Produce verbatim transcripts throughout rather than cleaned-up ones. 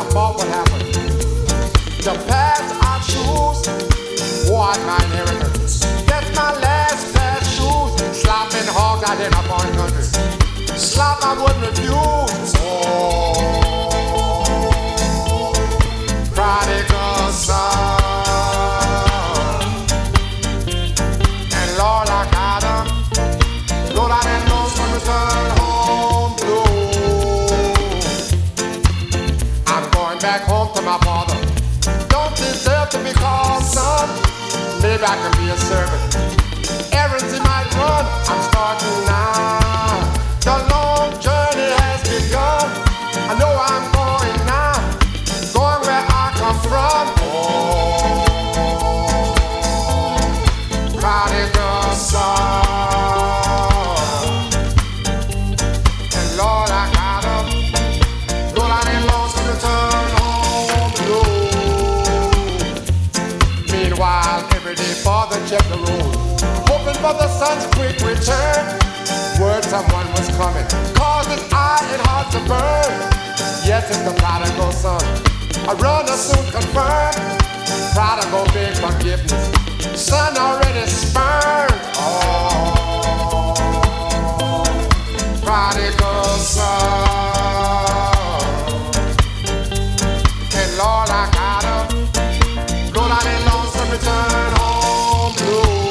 fault, what happened? The past I choose was my inheritance. That's my last pair of shoes. Slopping hog, I did up on country. Slop I wouldn't refuse. Oh, prodigal son. And Lord, I got him. Lord, I didn't know some return home blue. I'm going back home to my father. Don't deserve to be called son. Maybe I can be a servant. Errands he might run. I'm starting now. The long journey has begun. I know I'm going now. Going where I come from. Oh, prodigal son. And Lord, I got him. Lord, I didn't lost him to turn home blue. Meanwhile, every day father checked the road, hoping for the son's quick return. Word someone was coming, caused his eye and heart to burn. Yes, it's the prodigal son. A runner soon confirmed. Prodigal beg forgiveness. Son already spurned. Oh, prodigal son. And Lord, I got him. Lord, I didn't lost him, return home blue.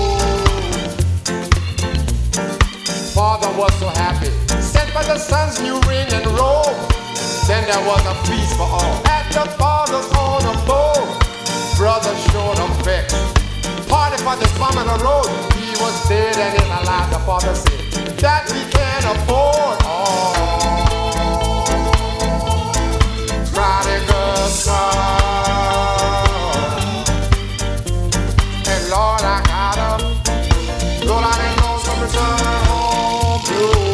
Father was so happy, sent for the son's new ring and robe. Then there was a feast for all at the father's own abode. Brother showed him vex, party for this bum on the road. He was dead and is alive, the father said, that we can't afford. Oh, prodigal son. And Lord, I got him. Lord, I didn't know some return home blue.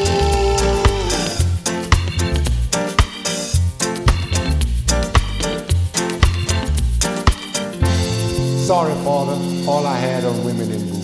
Sorry, Father, all I had are women in blue.